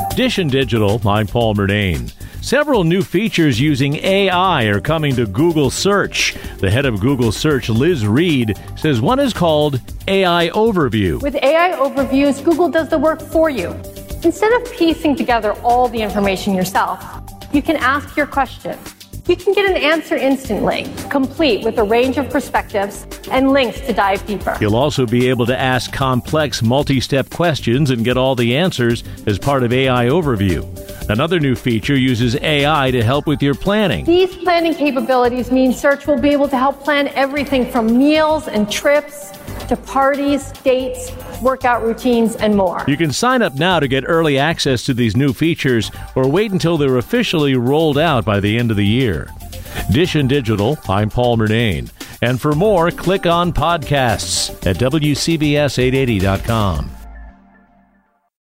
Dish and Digital, I'm Paul Murnane. Several new features using AI are coming to Google Search. The head of Google Search, Liz Reed, says one is called AI Overview. With AI Overviews, Google does the work for you. Instead of piecing together all the information yourself, you can ask your question. You can get an answer instantly, complete with a range of perspectives and links to dive deeper. You'll also be able to ask complex multi-step questions and get all the answers as part of AI Overview. Another new feature uses AI to help with your planning. These planning capabilities mean Search will be able to help plan everything from meals and trips to parties, dates, workout routines, and more. You can sign up now to get early access to these new features or wait until they're officially rolled out by the end of the year. Dish and Digital, I'm Paul Murnane. And for more, click on podcasts at WCBS880.com.